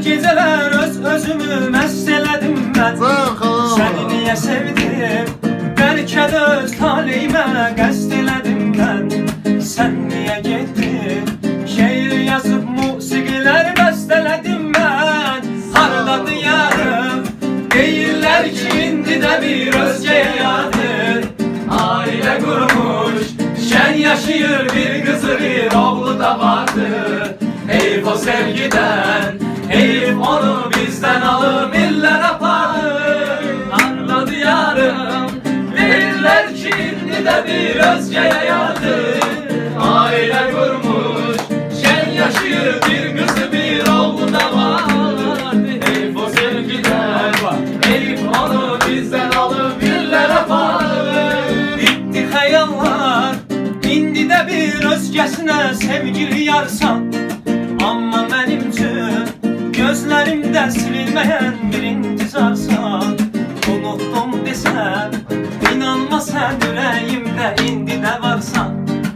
geceler özümü məst elədim mən. Səni niyə sevdim, bəlkə də öz taleyimə qəsd elədim mən. Sən niyə getdin, şeir yazıb musiqilər bəst elədim mən. Hardadır yarım, deyirlər ki, indi də bir özgəyə yadır. Ailə qurmuş, şən yaşayır, bir qızı, bir oğlu da vardır. Heyf o sevgiden, heyf onu bizden alır, iller aparır. Anladı yarım, verirler ki indi de bir özgeye yardır. Aile kurmuş, şen yaşıyor, bir kızı, bir oğlu da vardır. Heyf o sevgiden, heyf onu bizden alır, iller aparır. Bitti hayallar, indi de bir özgəsinə sevgili yarsan. Amma mənim üçün gözlərimdə silinməyən bir intizarsan. Unutdum desəm, inanma sən, ürəyimdə indi də varsan.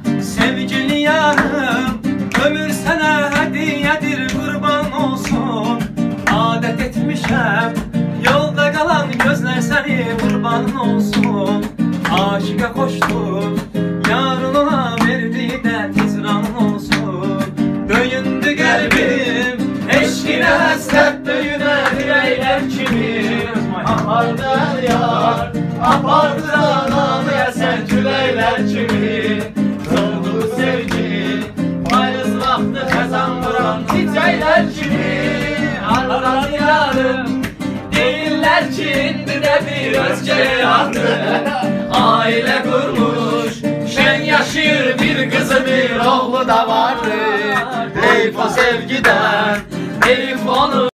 Sevgili yarım, ömür sənə hədiyyədir, qurban olsun. Adət etmişəm, yolda qalan gözlər səni qurban olsun. Aşıqa xoşdur, yarın ona verdiyi də tizranın olsun. Döyündü qəlbim, eşqinə həsrət döyünə ürəklər kimi. Apardı yar, apardı anamıya sən küləklər kimi. Zorlu sevgi, payız vaxtı xəzan vuran çiçəklər kimi. Aradan yarım, deyirlər ki, indi də bir özgəyə yardır. Ailə qurmuş, şən yaşayır, bir qızı, bir oğlu da vardır. Heyf o sevgiden, heyf onu